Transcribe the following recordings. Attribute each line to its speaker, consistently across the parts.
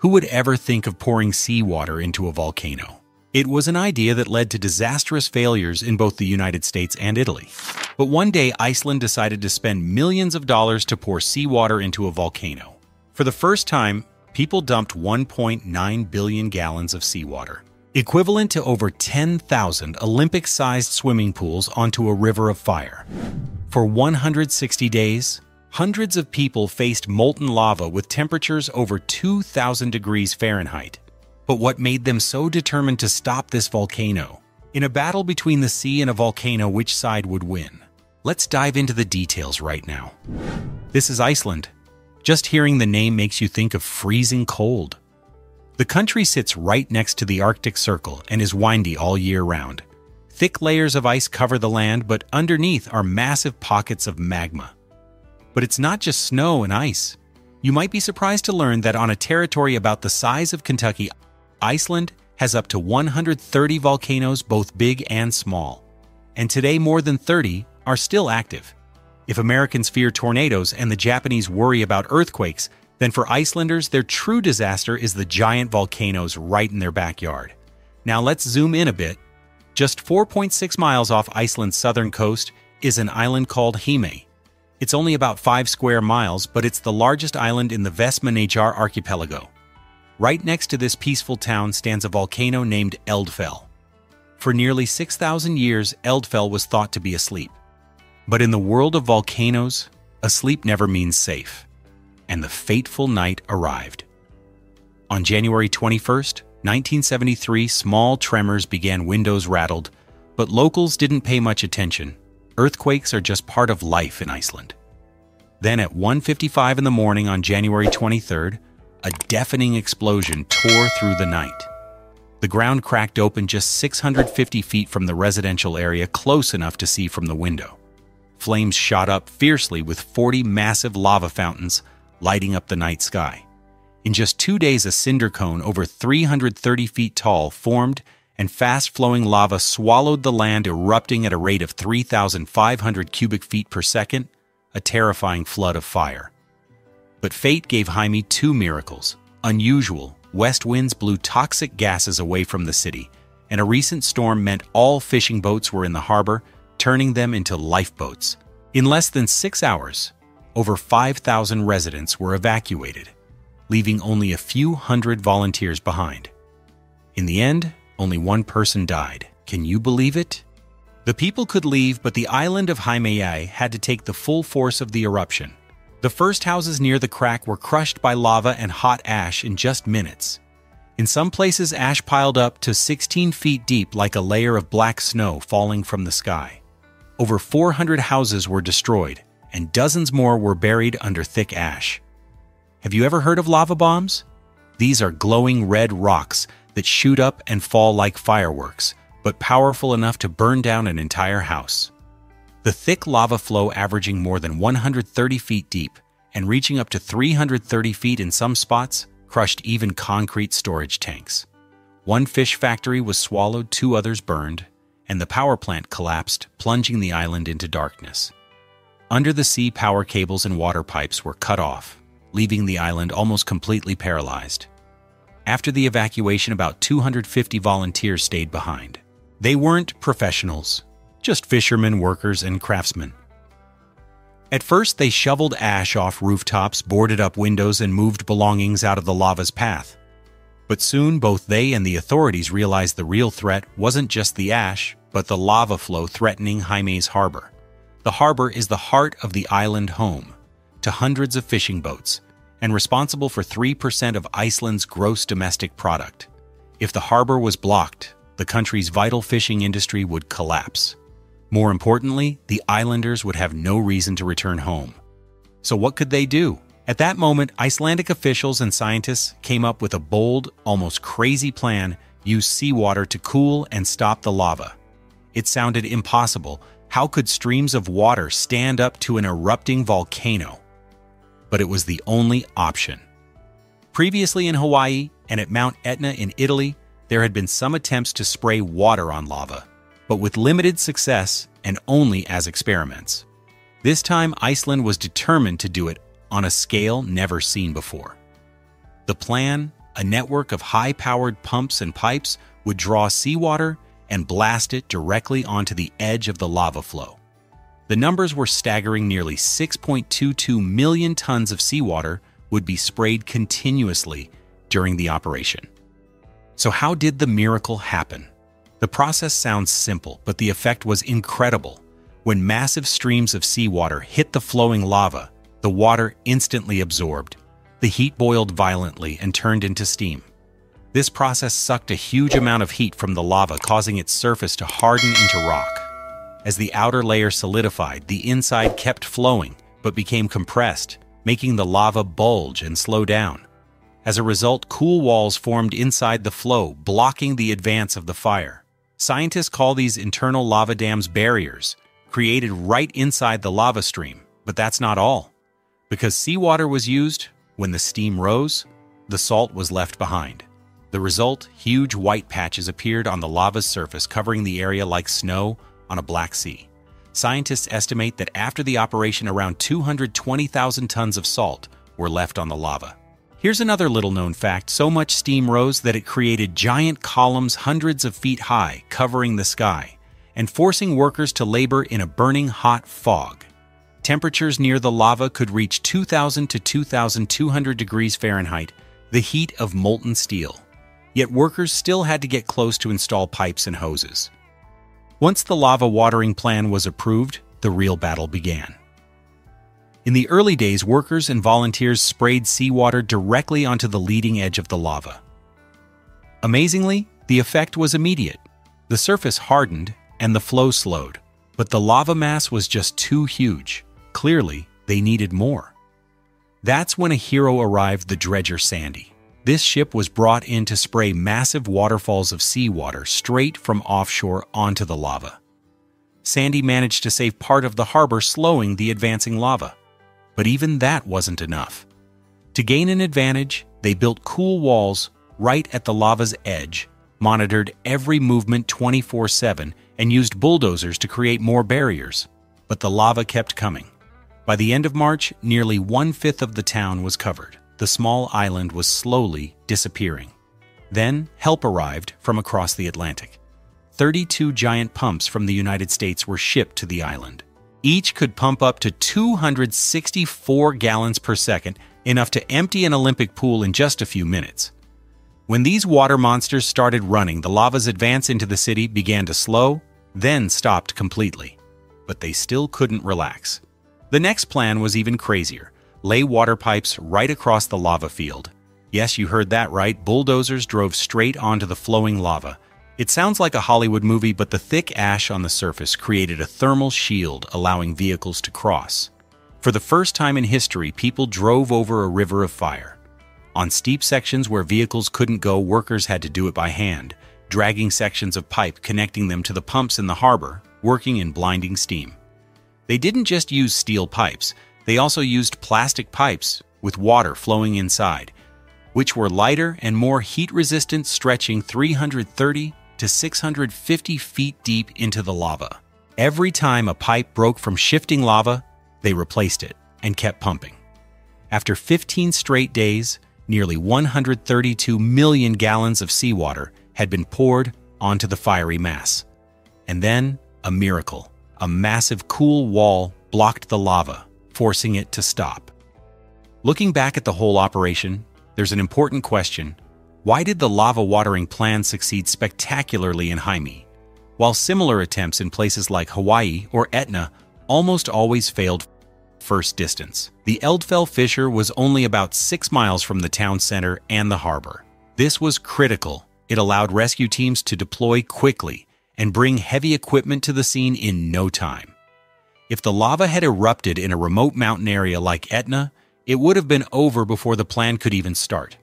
Speaker 1: Who would ever think of pouring seawater into a volcano? It was an idea that led to disastrous failures in both the United States and Italy. But one day, Iceland decided to spend millions of dollars to pour seawater into a volcano. For the first time, people dumped 1.9 billion gallons of seawater, equivalent to over 10,000 Olympic-sized swimming pools, onto a river of fire. For 160 days, hundreds of people faced molten lava with temperatures over 2,000 degrees Fahrenheit. But what made them so determined to stop this volcano? In a battle between the sea and a volcano, which side would win? Let's dive into the details right now. This is Iceland. Just hearing the name makes you think of freezing cold. The country sits right next to the Arctic Circle and is windy all year round. Thick layers of ice cover the land, but underneath are massive pockets of magma. But it's not just snow and ice. You might be surprised to learn that on a territory about the size of Kentucky, Iceland has up to 130 volcanoes, both big and small. And today, more than 30 are still active. If Americans fear tornadoes and the Japanese worry about earthquakes, then for Icelanders, their true disaster is the giant volcanoes right in their backyard. Now let's zoom in a bit. Just 4.6 miles off Iceland's southern coast is an island called Heimaey. It's only about 5 square miles, but it's the largest island in the Vestmannaeyjar archipelago. Right next to this peaceful town stands a volcano named Eldfell. For nearly 6,000 years, Eldfell was thought to be asleep. But in the world of volcanoes, asleep never means safe. And the fateful night arrived. On January 21st, 1973, small tremors began. Windows rattled, but locals didn't pay much attention. Earthquakes are just part of life in Iceland. Then at 1:55 in the morning on January 23rd, a deafening explosion tore through the night. The ground cracked open just 650 feet from the residential area, close enough to see from the window. Flames shot up fiercely with 40 massive lava fountains lighting up the night sky. In just 2 days, a cinder cone over 330 feet tall formed, and fast-flowing lava swallowed the land, erupting at a rate of 3,500 cubic feet per second, a terrifying flood of fire. But fate gave Heimaey 2 miracles. Unusual, west winds blew toxic gases away from the city, and a recent storm meant all fishing boats were in the harbor, turning them into lifeboats. In less than 6 hours, over 5,000 residents were evacuated, leaving only a few hundred volunteers behind. In the end, only 1 person died. Can you believe it? The people could leave, but the island of Heimaey had to take the full force of the eruption. The first houses near the crack were crushed by lava and hot ash in just minutes. In some places, ash piled up to 16 feet deep like a layer of black snow falling from the sky. Over 400 houses were destroyed, and dozens more were buried under thick ash. Have you ever heard of lava bombs? These are glowing red rocks that shoot up and fall like fireworks, but powerful enough to burn down an entire house. The thick lava flow, averaging more than 130 feet deep and reaching up to 330 feet in some spots, crushed even concrete storage tanks. 1 fish factory was swallowed, 2 others burned, and the power plant collapsed, plunging the island into darkness. Under the sea, power cables and water pipes were cut off, leaving the island almost completely paralyzed. After the evacuation, about 250 volunteers stayed behind. They weren't professionals, just fishermen, workers, and craftsmen. At first, they shoveled ash off rooftops, boarded up windows, and moved belongings out of the lava's path. But soon, both they and the authorities realized the real threat wasn't just the ash, but the lava flow threatening Heimaey's harbor. The harbor is the heart of the island, home to hundreds of fishing boats, and responsible for 3% of Iceland's gross domestic product. If the harbor was blocked, the country's vital fishing industry would collapse. More importantly, the islanders would have no reason to return home. So what could they do? At that moment, Icelandic officials and scientists came up with a bold, almost crazy plan: use seawater to cool and stop the lava. It sounded impossible. How could streams of water stand up to an erupting volcano? But it was the only option. Previously in Hawaii and at Mount Etna in Italy, there had been some attempts to spray water on lava, but with limited success and only as experiments. This time, Iceland was determined to do it on a scale never seen before. The plan A network of high-powered pumps and pipes would draw seawater and blast it directly onto the edge of the lava flow. The numbers were staggering. Nearly 6.22 million tons of seawater would be sprayed continuously during the operation. So how did the miracle happen? The process sounds simple, but the effect was incredible. When massive streams of seawater hit the flowing lava, the water instantly absorbed. The heat boiled violently and turned into steam. This process sucked a huge amount of heat from the lava, causing its surface to harden into rock. As the outer layer solidified, the inside kept flowing, but became compressed, making the lava bulge and slow down. As a result, cool walls formed inside the flow, blocking the advance of the fire. Scientists call these internal lava dams barriers, created right inside the lava stream. But that's not all. Because seawater was used, when the steam rose, the salt was left behind. The result, huge white patches appeared on the lava's surface, covering the area like snow on a Black Sea. Scientists estimate that after the operation, around 220,000 tons of salt were left on the lava. Here's another little-known fact. So much steam rose that it created giant columns hundreds of feet high, covering the sky, and forcing workers to labor in a burning hot fog. Temperatures near the lava could reach 2,000 to 2,200 degrees Fahrenheit, the heat of molten steel. Yet workers still had to get close to install pipes and hoses. Once the lava watering plan was approved, the real battle began. In the early days, workers and volunteers sprayed seawater directly onto the leading edge of the lava. Amazingly, the effect was immediate. The surface hardened and the flow slowed, but the lava mass was just too huge. Clearly, they needed more. That's when a hero arrived, the dredger Sandy. This ship was brought in to spray massive waterfalls of seawater straight from offshore onto the lava. Sandy managed to save part of the harbor, slowing the advancing lava. But even that wasn't enough. To gain an advantage, they built cool walls right at the lava's edge, monitored every movement 24/7, and used bulldozers to create more barriers. But the lava kept coming. By the end of March, nearly 1/5 of the town was covered. The small island was slowly disappearing. Then help arrived from across the Atlantic. 32 giant pumps from the United States were shipped to the island. Each could pump up to 264 gallons per second, enough to empty an Olympic pool in just a few minutes. When these water monsters started running, the lava's advance into the city began to slow, then stopped completely. But they still couldn't relax. The next plan was even crazier. Lay water pipes right across the lava field. Yes, you heard that right. Bulldozers drove straight onto the flowing lava. It sounds like a Hollywood movie, but the thick ash on the surface created a thermal shield, allowing vehicles to cross. For the first time in history, people drove over a river of fire. On steep sections where vehicles couldn't go, workers had to do it by hand, dragging sections of pipe, connecting them to the pumps in the harbor, working in blinding steam. They didn't just use steel pipes, they also used plastic pipes with water flowing inside, which were lighter and more heat-resistant, stretching 330 to 650 feet deep into the lava. Every time a pipe broke from shifting lava, they replaced it and kept pumping. After 15 straight days, nearly 132 million gallons of seawater had been poured onto the fiery mass. And then, a miracle. A massive cool wall blocked the lava, forcing it to stop. Looking back at the whole operation, there's an important question. Why did the lava watering plan succeed spectacularly in Jaime, while similar attempts in places like Hawaii or Etna almost always failed? First distance. The Eldfell Fissure was only about 6 miles from the town center and the harbor. This was critical. It allowed rescue teams to deploy quickly and bring heavy equipment to the scene in no time. If the lava had erupted in a remote mountain area like Etna, it would have been over before the plan could even start.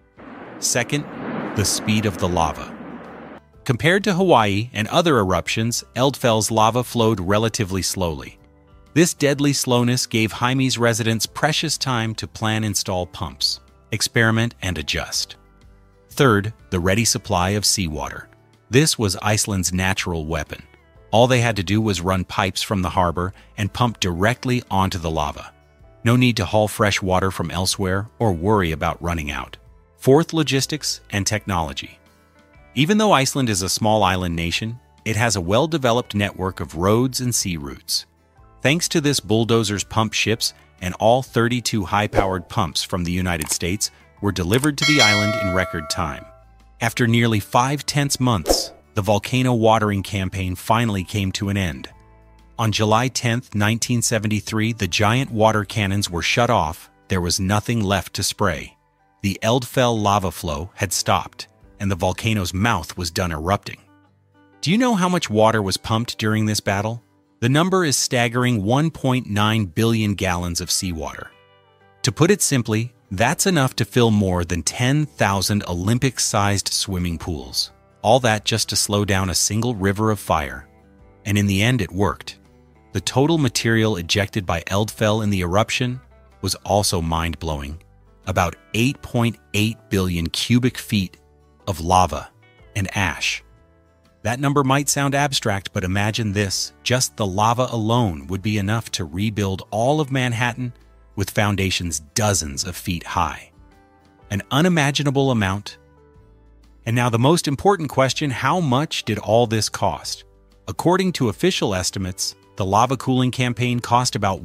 Speaker 1: Second, the speed of the lava. Compared to Hawaii and other eruptions, Eldfell's lava flowed relatively slowly. This deadly slowness gave Jaime's residents precious time to plan, install pumps, experiment, and adjust. Third, the ready supply of seawater. This was Iceland's natural weapon. All they had to do was run pipes from the harbor and pump directly onto the lava. No need to haul fresh water from elsewhere or worry about running out. Fourth, logistics and technology. Even though Iceland is a small island nation, it has a well-developed network of roads and sea routes. Thanks to this, bulldozers pump ships, and all 32 high-powered pumps from the United States were delivered to the island in record time. After nearly 5 months, the volcano watering campaign finally came to an end. On July 10, 1973, the giant water cannons were shut off. There was nothing left to spray. The Eldfell lava flow had stopped, and the volcano's mouth was done erupting. Do you know how much water was pumped during this battle? The number is staggering: 1.9 billion gallons of seawater. To put it simply, that's enough to fill more than 10,000 Olympic-sized swimming pools. All that just to slow down a single river of fire. And in the end, it worked. The total material ejected by Eldfell in the eruption was also mind-blowing. About 8.8 billion cubic feet of lava and ash. That number might sound abstract, but imagine this. Just the lava alone would be enough to rebuild all of Manhattan with foundations dozens of feet high. An unimaginable amount. And now the most important question: how much did all this cost? According to official estimates, the lava cooling campaign cost about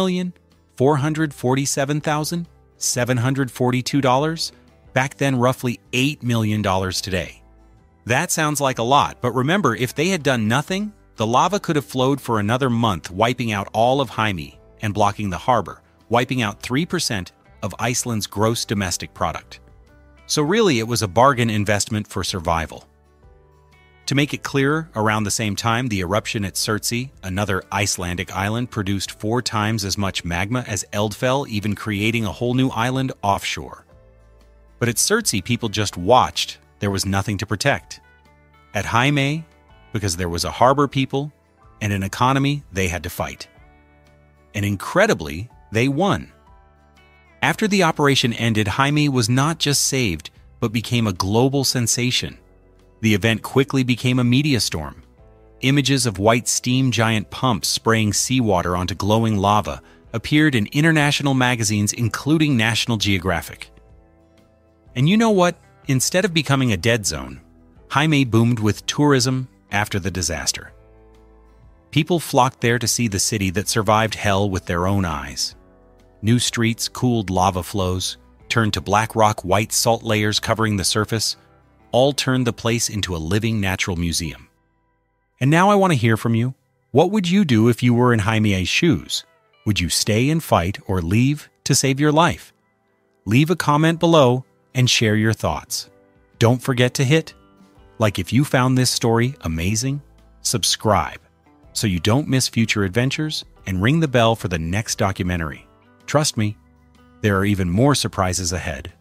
Speaker 1: $1,447,742, back then roughly $8 million today. That sounds like a lot, but remember, if they had done nothing, the lava could have flowed for another month, wiping out all of Hymi and blocking the harbor, wiping out 3% of Iceland's gross domestic product. So really, it was a bargain investment for survival. To make it clearer, around the same time, the eruption at Surtsey, another Icelandic island, produced 4 times as much magma as Eldfell, even creating a whole new island offshore. But at Surtsey, people just watched. There was nothing to protect. At Hyme, because there was a harbor people and an economy they had to fight. And incredibly, they won. After the operation ended, Hyme was not just saved, but became a global sensation. The event quickly became a media storm. Images of white steam giant pumps spraying seawater onto glowing lava appeared in international magazines, including National Geographic. And you know what? Instead of becoming a dead zone, Hyme boomed with tourism after the disaster. People flocked there to see the city that survived hell with their own eyes. New streets, cooled lava flows, turned to black rock, white salt layers covering the surface, all turned the place into a living natural museum. And now I want to hear from you. What would you do if you were in Hyme's shoes? Would you stay and fight or leave to save your life? Leave a comment below and share your thoughts. Don't forget to hit like if you found this story amazing, subscribe so you don't miss future adventures, and ring the bell for the next documentary. Trust me, there are even more surprises ahead.